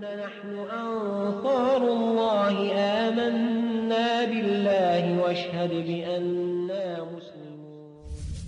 نحن أنصار الله آمنا بالله واشهد بأننا مسلمون.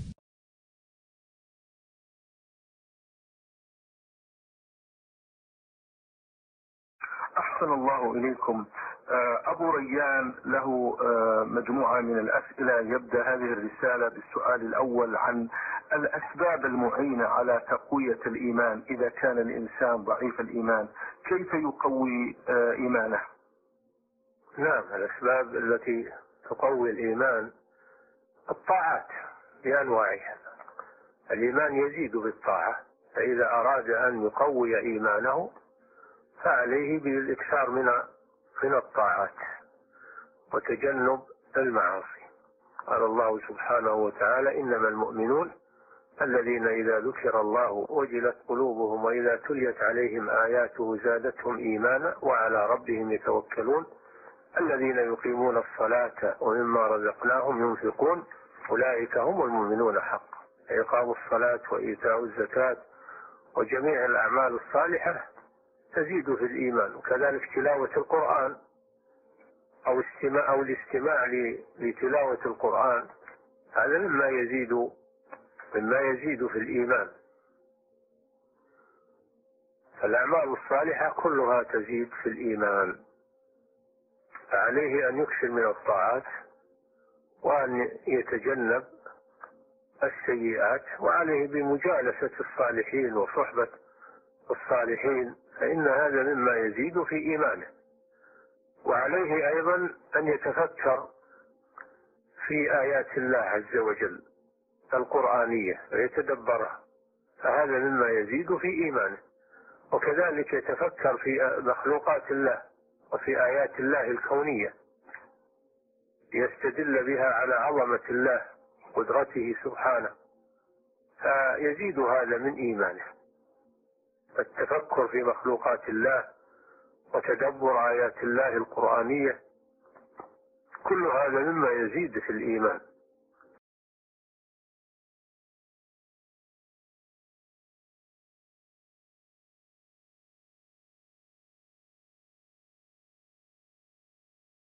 أحسن الله إليكم. أبو ريان له مجموعة من الأسئلة. يبدأ هذه الرسالة بالسؤال الأول عن الأسباب المعينة على تقوية الإيمان. إذا كان الإنسان ضعيف الإيمان كيف يقوي إيمانه؟ نعم، الأسباب التي تقوي الإيمان الطاعات بأنواعها. الإيمان يزيد بالطاعة، فإذا أراد أن يقوي إيمانه فعليه بالإكثار من الطاعات وتجنب المعاصي. قال الله سبحانه وتعالى: إنما المؤمنون الذين إذا ذكر الله وجلت قلوبهم وإذا تليت عليهم آياته زادتهم إيمانا وعلى ربهم يتوكلون الذين يقيمون الصلاة ومما رزقناهم ينفقون أولئك هم المؤمنون حقا. إقام الصلاة وإيتاء الزكاة وجميع الأعمال الصالحة تزيد في الإيمان. وكذلك تلاوة القرآن أو الاستماع لتلاوة القرآن، هذا مما يزيد في الإيمان. فالأعمال الصالحة كلها تزيد في الإيمان، فعليه أن يكثر من الطاعات وأن يتجنب السيئات، وعليه بمجالسة الصالحين وصحبة الصالحين، فإن هذا مما يزيد في إيمانه. وعليه أيضا أن يتفكر في آيات الله عز وجل القرآنية ويتدبرها، فهذا مما يزيد في إيمانه. وكذلك يتفكر في مخلوقات الله وفي آيات الله الكونية ليستدل بها على عظمة الله وقدرته سبحانه، فيزيد هذا من إيمانه. التفكر في مخلوقات الله وتدبر آيات الله القرآنية كل هذا مما يزيد في الإيمان.